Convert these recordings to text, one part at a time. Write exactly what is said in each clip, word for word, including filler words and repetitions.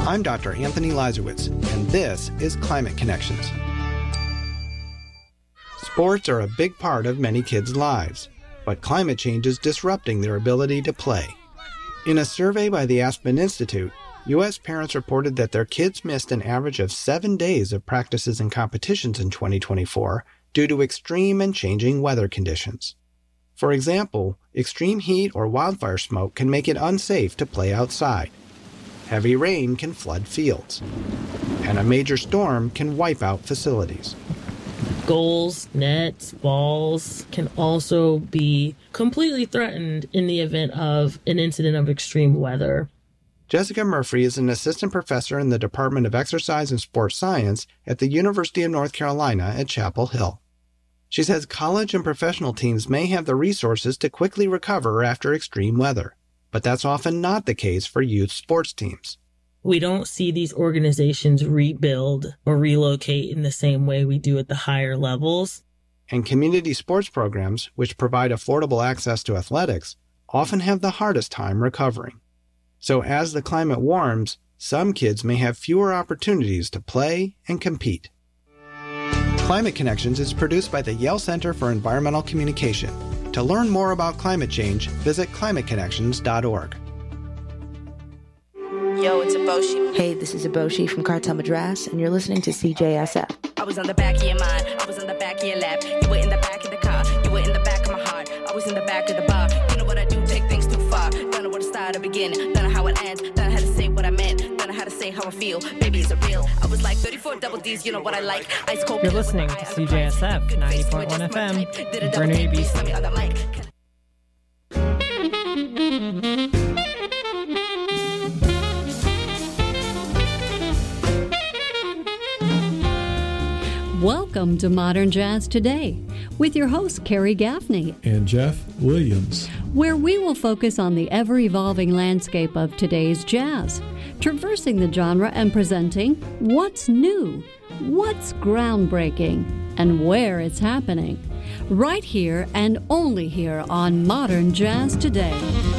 I'm Doctor Anthony Lazarowitz, and this is Climate Connections. Sports are a big part of many kids' lives, but climate change is disrupting their ability to play. In a survey by the Aspen Institute, U S parents reported that their kids missed an average of seven days of practices and competitions in twenty twenty-four due to extreme and changing weather conditions. For example, extreme heat or wildfire smoke can make it unsafe to play outside. Heavy rain can flood fields, and a major storm can wipe out facilities. Goals, nets, balls can also be completely threatened in the event of an incident of extreme weather. Jessica Murphy is an assistant professor in the Department of Exercise and Sports Science at the University of North Carolina at Chapel Hill. She says college and professional teams may have the resources to quickly recover after extreme weather, but that's often not the case for youth sports teams. We don't see these organizations rebuild or relocate in the same way we do at the higher levels. And community sports programs, which provide affordable access to athletics, often have the hardest time recovering. So as the climate warms, some kids may have fewer opportunities to play and compete. Climate Connections is produced by the Yale Center for Environmental Communication. To learn more about climate change, visit climate connections dot org. Yo, it's Eboshi. Hey, this is Eboshi from Cartel Madras, and you're listening to C J S F. I was on the back of your mind, I was on the back of your lap. You were in the back of the car, you were in the back of my heart. I was in the back of the bar. You know what I do, take things too far. Don't know where to start or begin, don't know how it ends. Don't know how to say what I meant, don't know how to say how I feel. Baby, is it real? I was like thirty-four double D's, you know what I like. Ice cold. You're listening to C J S F ninety point one F M, Burnaby, B C. Welcome to Modern Jazz Today with your host, Carrie Gaffney and Jeff Williams, where we will focus on the ever-evolving landscape of today's jazz, traversing the genre and presenting what's new, what's groundbreaking, and where it's happening, right here and only here on Modern Jazz Today.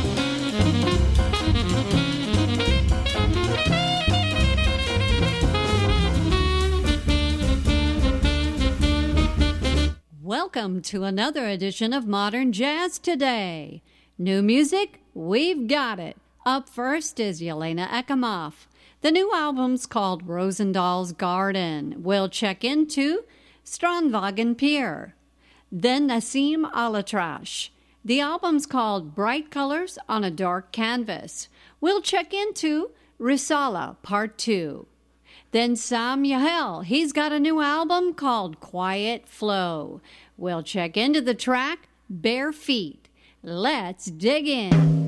Welcome to another edition of Modern Jazz Today. New music? We've got it. Up first is Yelena Ekimov. The new album's called Rosendahl's Garden. We'll check into Strandwagen Pier. Then Nassim Alatrash. The album's called Bright Colors on a Dark Canvas. We'll check into Risala Part two. Then Sam Yahel. He's got a new album called Quiet Flow. We'll check into the track Bare Feet. Let's dig in.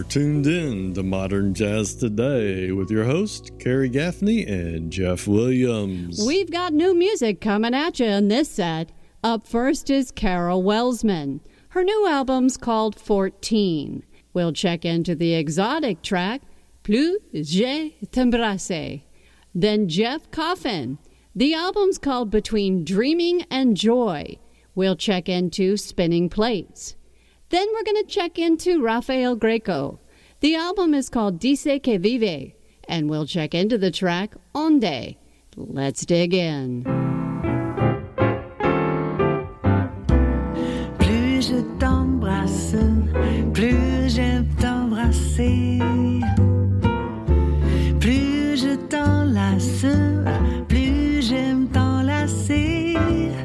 are tuned in to Modern Jazz Today with your host, Carrie Gaffney and Jeff Williams. We've got new music coming at you in this set. Up first is Carol Welsman. Her new album's called fourteen. We'll check into the exotic track, Plus je t'embrasse. Then Jeff Coffin. The album's called Between Dreaming and Joy. We'll check into Spinning Plates. Then we're going to check into Rafael Greco. The album is called Dice que Vive, and we'll check into the track Onde. Let's dig in. Plus je t'embrasse, plus j'aime t'embrasser. Plus je t'enlace, plus j'aime t'enlacer.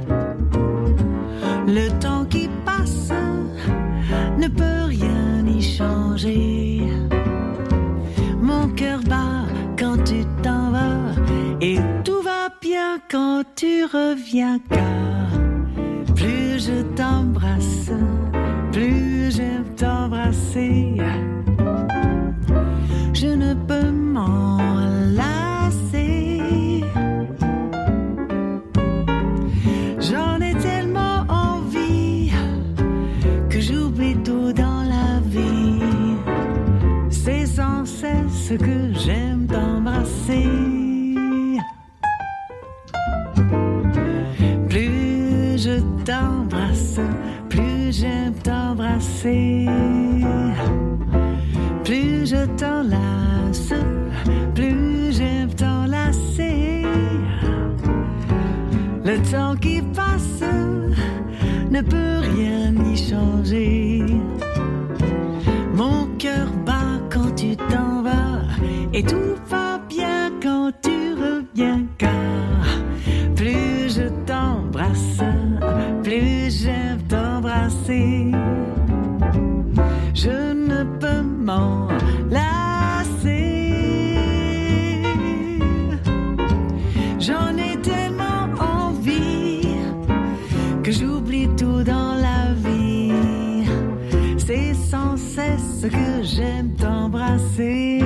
Le temps qui passe ne peut rien y changer. Mon cœur bat quand tu t'en vas et tout va bien quand tu reviens, car plus je t'embrasse, plus j'aime t'embrasser. Je ne peux m'en lasser. J'en ai tellement envie que j'oublie tout dans la vie. C'est sans cesse que j'aime t'embrasser. Plus je t'embrasse, plus j'aime t'embrasser. Plus je t'enlace, plus j'aime t'enlacer. Le temps qui passe ne peut rien y changer. Mon cœur bat quand tu t'en vas et tout va bien quand tu reviens, car plus je t'embrasse, plus j'aime t'embrasser. Je ne peux m'en lasser. J'en ai tellement envie que j'oublie tout dans la vie. C'est sans cesse que j'aime t'embrasser.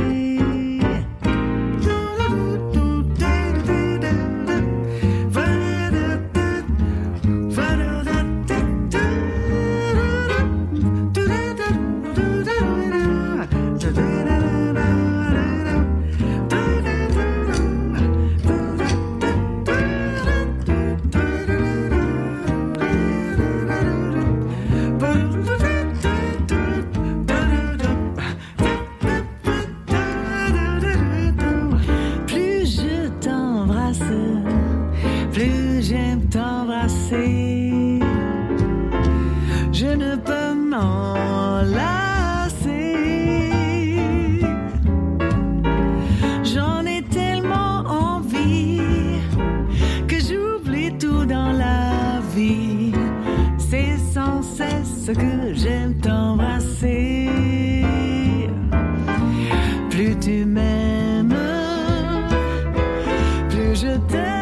Je ne peux m'en lasser. J'en ai tellement envie que j'oublie tout dans la vie. C'est sans cesse que j'aime t'embrasser. Plus tu m'aimes, plus je t'aime.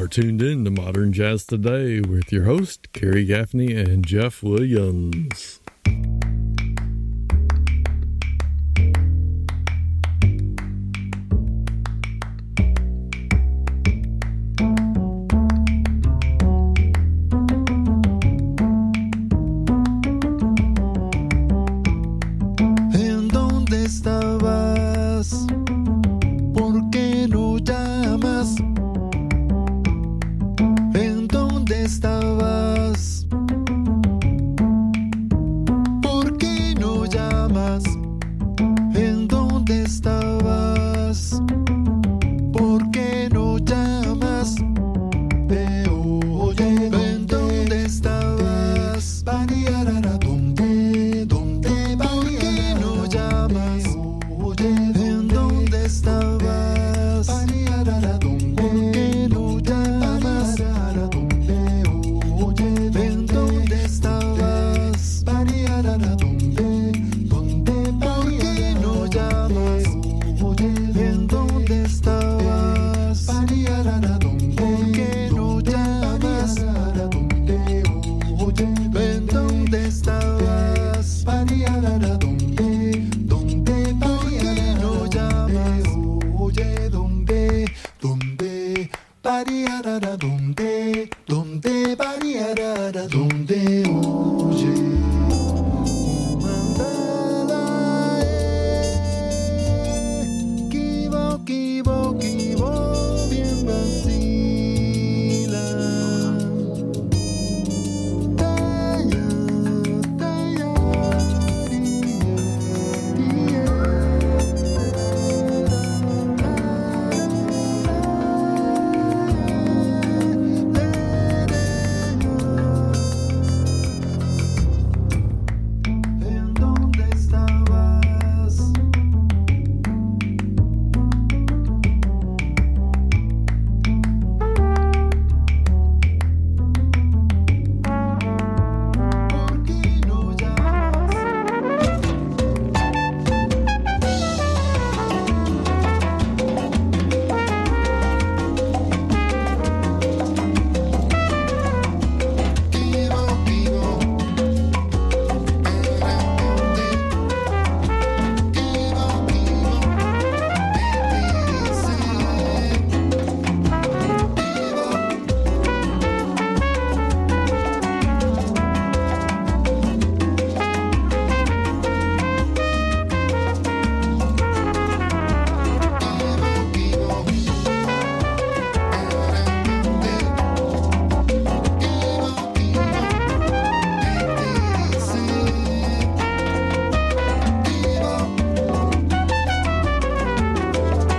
tuned in to Modern Jazz Today with your host, Kerry Gaffney and Jeff Williams.